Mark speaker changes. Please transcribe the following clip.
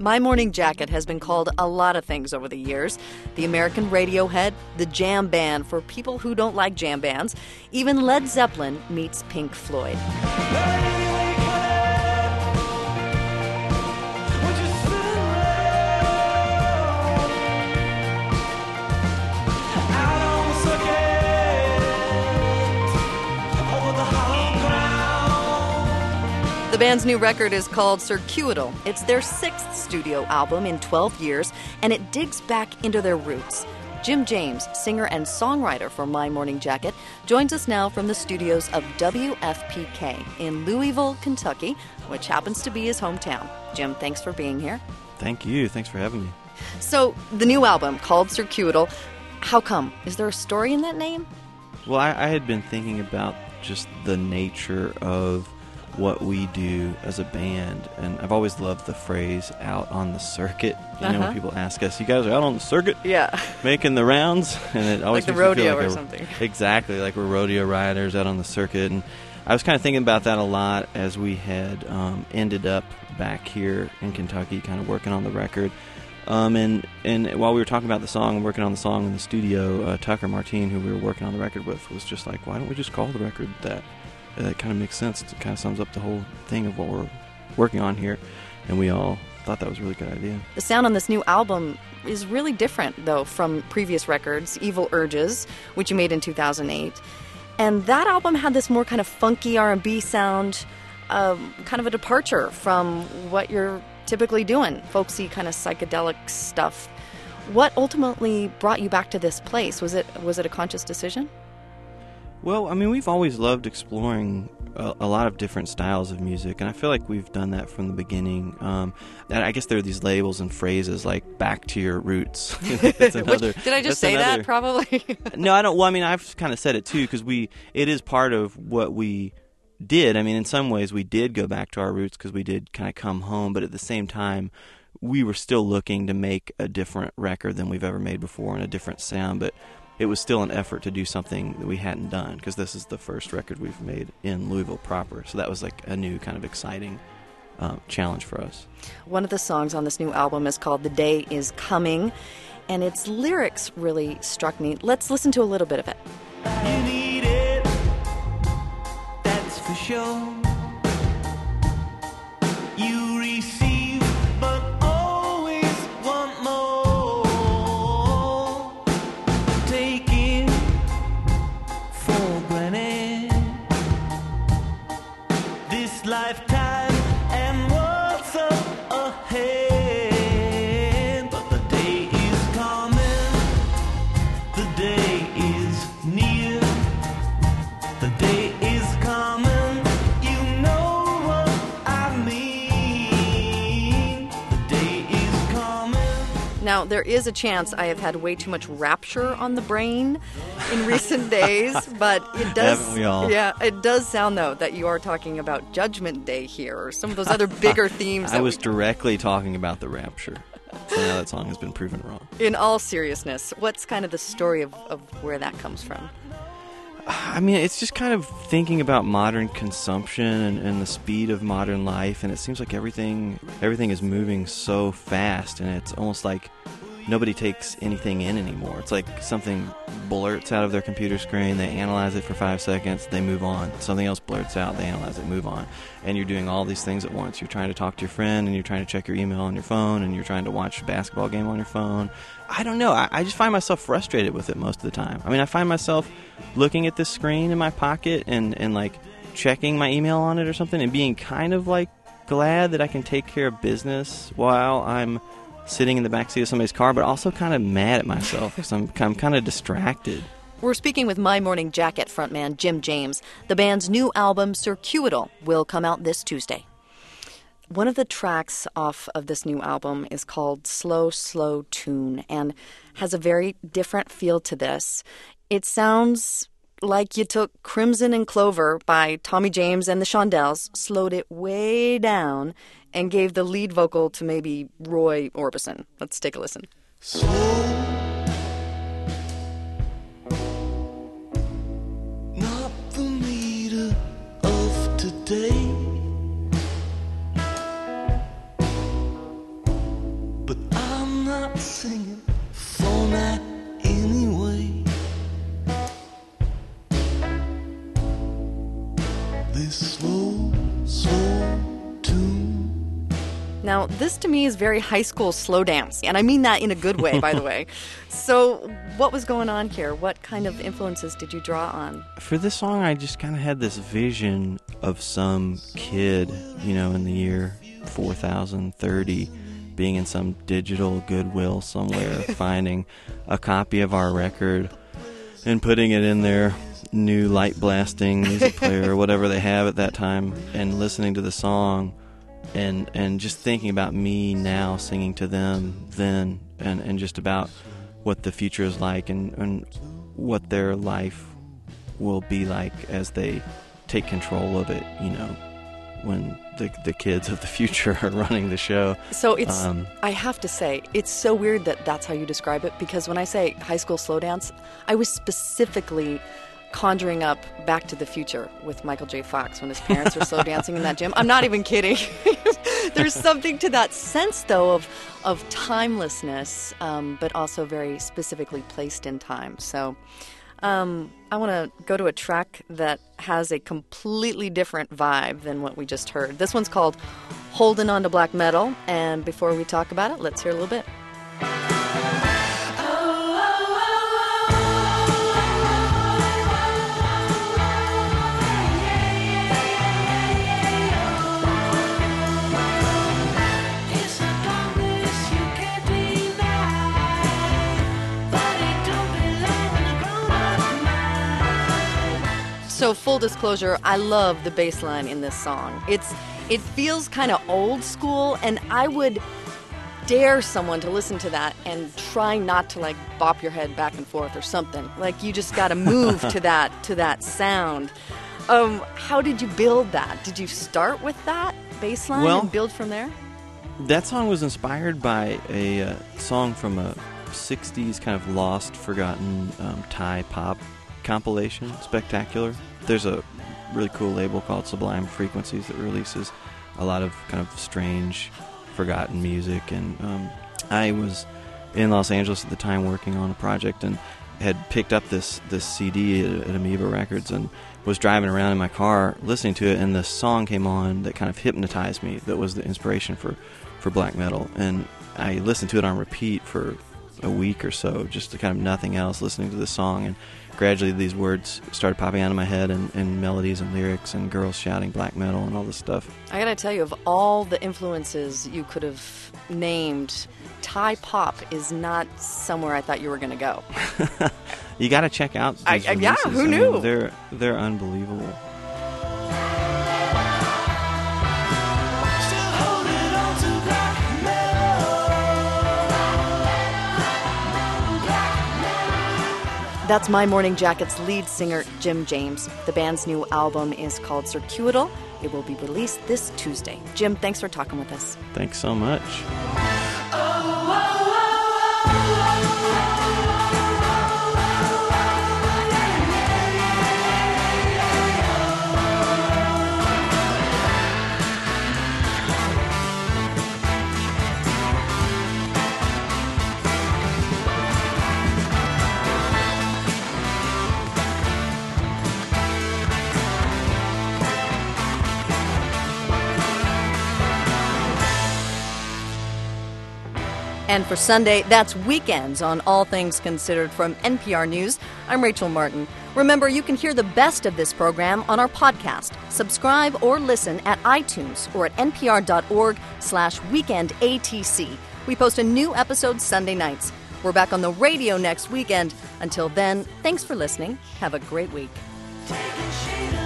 Speaker 1: My Morning Jacket has been called a lot of things over the years. The American Radiohead, the jam band for people who don't like jam bands. Even Led Zeppelin meets Pink Floyd. The band's new record is called Circuitl. It's their 6th studio album in 12 years, and it digs back into their roots. Jim James, singer and songwriter for My Morning Jacket, joins us now from the studios of WFPK in Louisville, Kentucky, which happens to be his hometown. Jim, thanks for being here.
Speaker 2: Thank you. Thanks for having me.
Speaker 1: So, the new album called Circuitl, how come? Is there a story in that name?
Speaker 2: Well, I had been thinking about just the nature of what we do as a band, and I've always loved the phrase out on the circuit. You know, when people ask us, you guys are out on the circuit?
Speaker 1: Yeah.
Speaker 2: Making the rounds? And it always
Speaker 1: like the
Speaker 2: makes me feel
Speaker 1: rodeo
Speaker 2: like
Speaker 1: or something.
Speaker 2: Exactly, like we're rodeo riders out on the circuit. And I was kind of thinking about that a lot as we had ended up back here in Kentucky kind of working on the record. And while we were talking about the song and working on the song in the studio, Tucker Martine, who we were working on the record with, was just like, why don't we just call the record that? That kind of makes sense. It kind of sums up the whole thing of what we're working on here. And we all thought that was a really good idea.
Speaker 1: The sound on this new album is really different, though, from previous records, Evil Urges, which you made in 2008. And that album had this more kind of funky R&B sound, kind of a departure from what you're typically doing, folksy kind of psychedelic stuff. What ultimately brought you back to this place? Was it a conscious decision?
Speaker 2: Well, I mean, we've always loved exploring a lot of different styles of music, and I feel like we've done that from the beginning. And I guess there are these labels and phrases like "back to your roots." Did
Speaker 1: I just say that? Probably.
Speaker 2: No, I don't. Well, I mean, I've kind of said it too because it is part of what we did. I mean, in some ways, we did go back to our roots because we did kind of come home, but at the same time, we were still looking to make a different record than we've ever made before and a different sound, but it was still an effort to do something that we hadn't done because this is the first record we've made in Louisville proper. So that was like a new kind of exciting challenge for us.
Speaker 1: One of the songs on this new album is called The Day Is Coming, and its lyrics really struck me. Let's listen to a little bit of it.
Speaker 3: You need it, that's for sure. You receive, but always want more. Taking for granted this lifetime and what's up ahead. But the day is coming, the day is near, the day is coming, you know what I mean. The day is coming.
Speaker 1: Now, there is a chance I have had way too much rapture on the brain in recent days, but it does.
Speaker 2: Haven't we all?
Speaker 1: Yeah, it does sound though that you are talking about Judgment Day here, or some of those other bigger themes.
Speaker 2: I was directly talking about the rapture. So now that song has been proven wrong.
Speaker 1: In all seriousness, what's kind of the story of where that comes from?
Speaker 2: I mean, it's just kind of thinking about modern consumption and the speed of modern life, and it seems like everything is moving so fast, and it's almost like nobody takes anything in anymore. It's like something blurts out of their computer screen, they analyze it for 5 seconds, they move on. Something else blurts out, they analyze it, move on. And you're doing all these things at once. You're trying to talk to your friend, and you're trying to check your email on your phone, and you're trying to watch a basketball game on your phone. I don't know. I just find myself frustrated with it most of the time. I mean, I find myself looking at this screen in my pocket and like checking my email on it or something and being kind of like glad that I can take care of business while I'm sitting in the backseat of somebody's car, but also kind of mad at myself because I'm kind of distracted.
Speaker 1: We're speaking with My Morning Jacket frontman Jim James. The band's new album, Circuitl, will come out this Tuesday. One of the tracks off of this new album is called Slow, Slow Tune and has a very different feel to this. It sounds like you took Crimson and Clover by Tommy James and the Shondells, slowed it way down, and gave the lead vocal to maybe Roy Orbison. Let's take a listen.
Speaker 3: Slow, not the meter of today.
Speaker 1: Now, this to me is very high school slow dance, and I mean that in a good way, by the way. So, what was going on here? What kind of influences did you draw on?
Speaker 2: For this song, I just kind of had this vision of some kid, in the year 4030, being in some digital Goodwill somewhere, finding a copy of our record and putting it in their new light blasting music player or whatever they have at that time, and listening to the song. And just thinking about me now singing to them then, and just about what the future is like and what their life will be like as they take control of it, when the kids of the future are running the show.
Speaker 1: So it's, I have to say, it's so weird that that's how you describe it, because when I say high school slow dance, I was specifically conjuring up Back to the Future with Michael J. Fox when his parents were slow dancing in that gym. I'm not even kidding. There's something to that sense, though, of timelessness, but also very specifically placed in time. So I want to go to a track that has a completely different vibe than what we just heard. This one's called Holding On to Black Metal, and before we talk about it, let's hear a little bit. So full disclosure, I love the bass line in this song. It feels kind of old school, and I would dare someone to listen to that and try not to bop your head back and forth or something. You just got to move to that sound. How did you build that? Did you start with that bass line and build from there?
Speaker 2: That song was inspired by a song from a 60s kind of lost, forgotten Thai pop compilation, Spectacular. There's a really cool label called Sublime Frequencies that releases a lot of kind of strange, forgotten music, and I was in Los Angeles at the time working on a project and had picked up this CD at Amoeba Records and was driving around in my car listening to it, and the song came on that kind of hypnotized me, that was the inspiration for black metal, and I listened to it on repeat for a week or so, just to kind of nothing else, listening to the song, and gradually these words started popping out of my head, and melodies and lyrics and girls shouting black metal and all this stuff.
Speaker 1: I gotta tell you, of all the influences you could have named, Thai pop is not somewhere I thought you were gonna go.
Speaker 2: You gotta check out these releases.
Speaker 1: Yeah, who knew?
Speaker 2: They're unbelievable.
Speaker 1: That's My Morning Jacket's lead singer, Jim James. The band's new album is called Circuital. It will be released this Tuesday. Jim, thanks for talking with us.
Speaker 2: Thanks so much.
Speaker 1: And for Sunday, that's Weekends on All Things Considered from NPR News. I'm Rachel Martin. Remember, you can hear the best of this program on our podcast. Subscribe or listen at iTunes or at npr.org/weekendatc. We post a new episode Sunday nights. We're back on the radio next weekend. Until then, thanks for listening. Have a great week.
Speaker 3: Taking shade